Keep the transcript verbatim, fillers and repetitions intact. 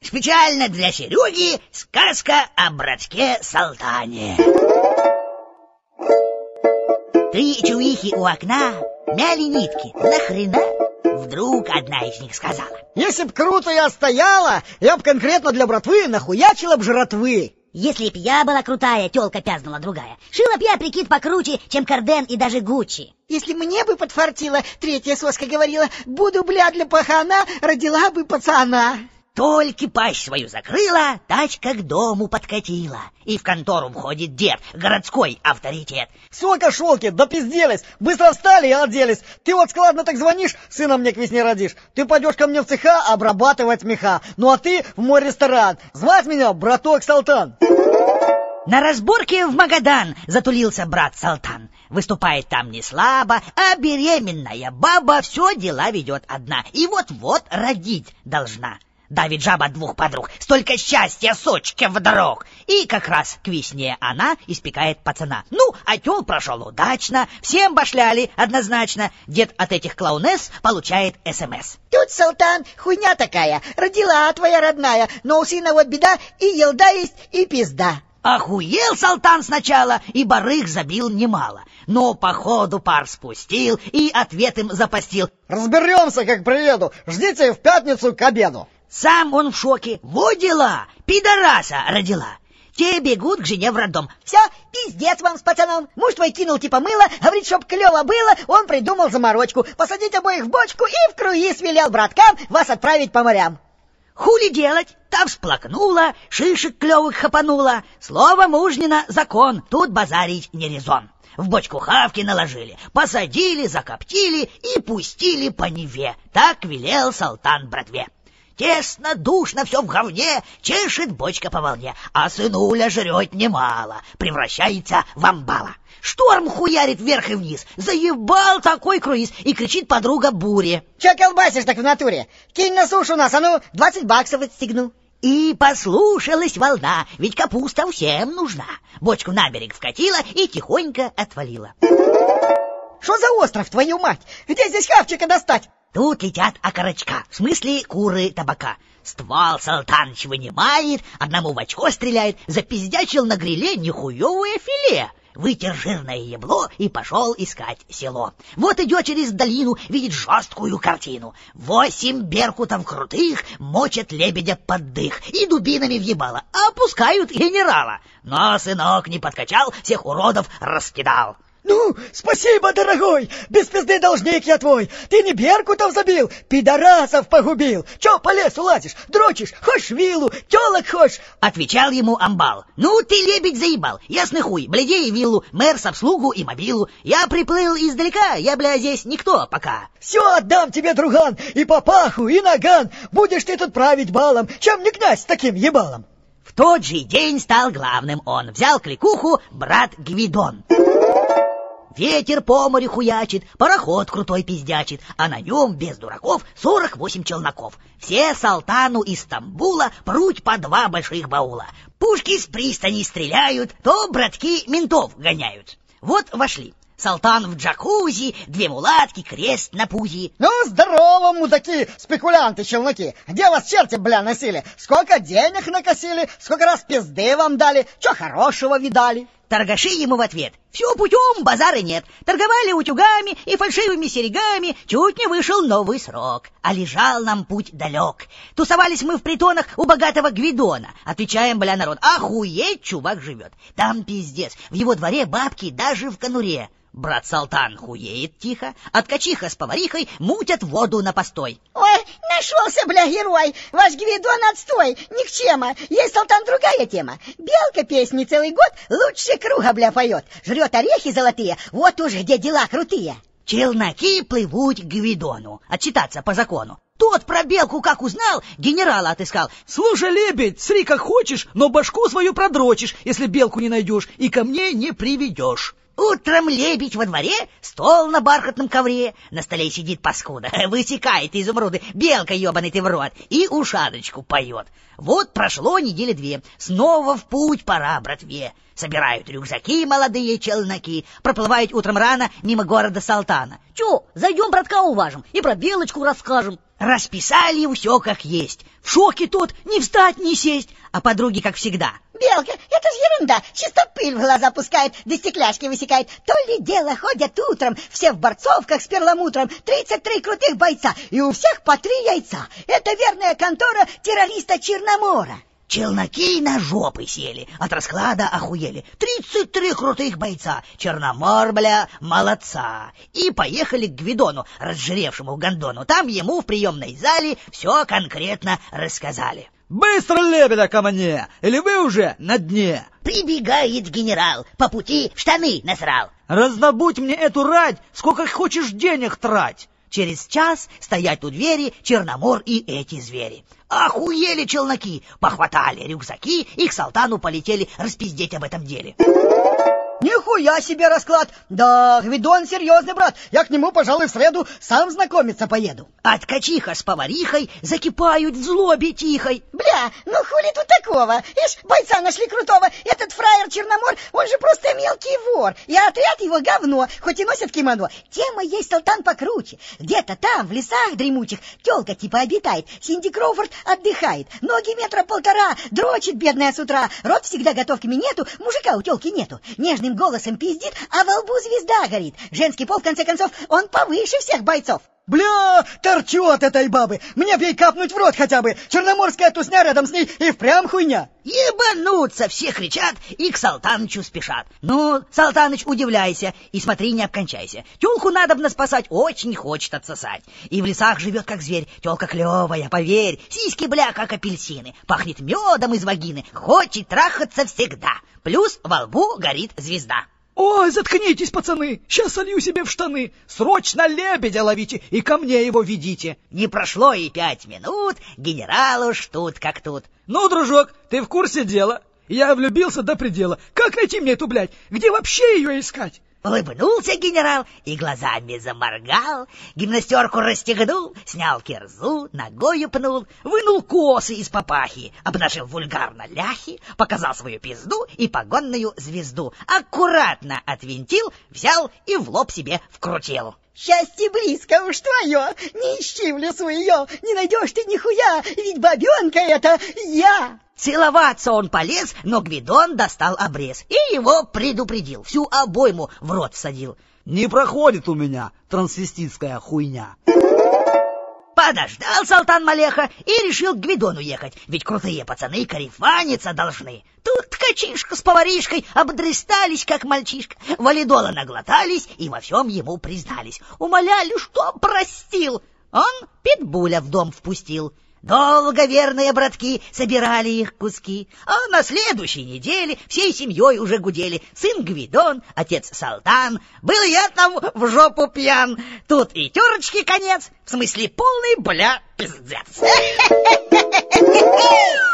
Специально для Сереги сказка о братке Салтане. Три чувихи у окна мяли нитки. Нахрена? Вдруг одна из них сказала: если б круто я стояла, я б конкретно для братвы нахуячила б жратвы. Если б я была крутая, тёлка пязнула другая, шила б я прикид покруче, чем Карден и даже Гуччи. Если мне бы подфартило, третья соска говорила, буду, бля, для пахана, родила бы пацана. Только пасть свою закрыла, тачка к дому подкатила. И в контору входит дед, городской авторитет. Все, кошелки, допизделись, быстро встали и оделись. Ты вот складно так звонишь, сына мне к весне родишь. Ты пойдешь ко мне в цеха обрабатывать меха. Ну а ты в мой ресторан. Звать меня браток Салтан. На разборке в Магадан затулился брат Салтан. Выступает там не слабо, а беременная баба все дела ведет одна. И вот-вот родить должна. Давит жаба двух подруг, столько счастья сочке вдруг. И как раз к весне она испекает пацана. Ну, а тёл прошел удачно, всем башляли однозначно. Дед от этих клоунесс получает СМС. Тут, Салтан, хуйня такая, родила твоя родная, но у сына вот беда, и елда есть, и пизда. Охуел Салтан сначала, и барыг забил немало. Но по ходу пар спустил и ответ им запастил. Разберемся, как приеду, ждите в пятницу к обеду. Сам он в шоке. Во дела, пидораса родила. Те бегут к жене в роддом. Все, пиздец вам с пацаном. Муж твой кинул типа мыло, говорит, чтоб клево было, он придумал заморочку. Посадить обоих в бочку и в круиз велел браткам вас отправить по морям. Хули делать? Та всплакнула, шишек клевых хапанула. Слово мужнина — закон, тут базарить не резон. В бочку хавки наложили, посадили, закоптили и пустили по Неве. Так велел Салтан братве. Тесно, душно, все в говне, чешет бочка по волне, а сынуля жрет немало, превращается в амбала. Шторм хуярит вверх и вниз, заебал такой круиз, и кричит подруга Буре. Че колбасишь так в натуре? Кинь на сушу нас, а ну, двадцать баксов отстегну. И послушалась волна, ведь капуста всем нужна. Бочку на берег вкатила и тихонько отвалила. Что за остров, твою мать? Где здесь хавчика достать? Тут летят окорочка, в смысле куры табака. Ствол Салтаныч вынимает, одному в очко стреляет, запиздячил на гриле нихуевое филе. Вытер жирное ебло и пошел искать село. Вот идет через долину, видит жесткую картину. Восемь беркутов крутых мочат лебедя под дых и дубинами въебало, а опускают генерала. Но сынок не подкачал, всех уродов раскидал. Ну, спасибо, дорогой, без пизды должник я твой. Ты не беркутов забил, пидорасов погубил. Чё по лесу лазишь, дрочишь, хочешь виллу, тёлок хочешь? Отвечал ему амбал. Ну ты, лебедь, заебал, ясный хуй, блядей виллу, мэр с обслугу и мобилу. Я приплыл издалека, я, бля, здесь никто пока. Все отдам тебе, друган, и папаху, и наган. Будешь ты тут править балом, чем не князь с таким ебалом. В тот же день стал главным он. Взял кликуху брат Гвидон. Ветер по морю хуячит, пароход крутой пиздячит, а на нем, без дураков, сорок восемь челноков. Все Салтану из Стамбула пруть по два больших баула. Пушки с пристани стреляют, то братки ментов гоняют. Вот вошли. Салтан в джакузи, две мулатки, крест на пузи. Ну, здорово, мудаки, спекулянты, челноки. Где вас черти, бля, носили? Сколько денег накосили? Сколько раз пизды вам дали? Чё хорошего видали? Торгаши ему в ответ. Все путем, базара нет. Торговали утюгами и фальшивыми серьгами. Чуть не вышел новый срок. А лежал нам путь далек. Тусовались мы в притонах у богатого Гвидона. Отвечаем, бля, народ, охуеть чувак живет. Там пиздец. В его дворе бабки даже в конуре. Брат Салтан хуеет тихо, а ткачиха с поварихой мутят воду на постой. Ой, нашелся, бля, герой. Ваш Гвидон отстой, никчема. Есть, Салтан, другая тема. Белка песни целый год лучше круга, бля, поет. Жрет орехи золотые, вот уж где дела крутые. Челноки плывут к Гвидону, отчитаться по закону. Тот про белку как узнал, генерала отыскал. Слушай, лебедь, сри как хочешь, но башку свою продрочишь, если белку не найдешь, и ко мне не приведешь. Утром лебедь во дворе, стол на бархатном ковре, на столе сидит паскуда, высекает изумруды, белка ебаный ты в рот, и ушаночку поет. Вот прошло недели две, снова в путь пора, братве. Собирают рюкзаки молодые челноки, проплывают утром рано мимо города Салтана. Чё, зайдем братка уважим и про белочку расскажем. Расписали все как есть. В шоке тот, не встать, не сесть, а подруги как всегда. Белка, это ж ерунда, чисто пыль в глаза пускает, да стекляшки высекает. То ли дело ходят утром, все в борцовках с перламутром, тридцать три крутых бойца, и у всех по три яйца. Это верная контора террориста Черномора. Челноки на жопы сели, от расклада охуели. Тридцать три крутых бойца, Черномор, бля, молодца. И поехали к Гвидону, разжиревшему гондону. Там ему в приемной зале все конкретно рассказали. Быстро лебедя ко мне, или вы уже на дне? Прибегает генерал, по пути штаны насрал. Раздобудь мне эту рать, сколько хочешь денег трать. Через час стоять у двери Черномор и эти звери. Охуели челноки, похватали рюкзаки и к Салтану полетели распиздеть об этом деле. Нихуя себе расклад! Да, Гвидон серьезный брат. Я к нему, пожалуй, в среду сам знакомиться поеду. А ткачиха с поварихой закипают в злобе тихой. Бля, ну хули тут такого? Ишь, бойца нашли крутого. Этот фраер Черномор, он же просто мелкий вор. И отряд его говно, хоть и носит кимоно. Тема есть, Салтан, покруче. Где-то там, в лесах дремучих, тёлка типа обитает. Синди Кроуфорд отдыхает. Ноги метра полтора, дрочит бедная с утра. Рот всегда готов к минету, мужика у тёлки нету. Нежный голосом пиздит, а во лбу звезда горит. Женский пол, в конце концов, он повыше всех бойцов. Бля, торчу от этой бабы. Мне б ей капнуть в рот хотя бы. Черноморская тусня рядом с ней и впрямь хуйня. Ебануться все кричат и к Салтанычу спешат. Ну, Салтаныч, удивляйся и смотри, не обкончайся. Тёлку надобно спасать, очень хочет отсосать. И в лесах живет как зверь. Тёлка клевая, поверь. Сиськи, бля, как апельсины. Пахнет медом из вагины. Хочет трахаться всегда. Плюс во лбу горит звезда. Ой, заткнитесь, пацаны, сейчас солью себе в штаны. Срочно лебедя ловите и ко мне его ведите. Не прошло и пять минут, генерал уж тут как тут. Ну, дружок, ты в курсе дела? Я влюбился до предела. Как найти мне эту, блядь? Где вообще ее искать? Улыбнулся генерал и глазами заморгал, гимнастерку расстегнул, снял кирзу, ногою пнул, вынул косы из папахи, обнажил вульгарно ляхи, показал свою пизду и погонную звезду, аккуратно отвинтил, взял и в лоб себе вкрутил. Счастье близко уж твое, не ищи в лесу ее, не найдешь ты нихуя, ведь бабенка это я. Целоваться он полез, но Гвидон достал обрез и его предупредил, всю обойму в рот всадил. Не проходит у меня трансвеститская хуйня. Подождал Салтан Малеха и решил к Гвидону ехать, ведь крутые пацаны карифаниться должны. Тут ткачишка с поваришкой обдрыстались, как мальчишка, валидола наглотались и во всем ему признались. Умоляли, что простил. Он питбуля в дом впустил. Долго верные братки собирали их куски, а на следующей неделе всей семьей уже гудели. Сын Гвидон, отец Салтан, был я там в жопу пьян. Тут и терочки конец, в смысле полный, бля, пиздец.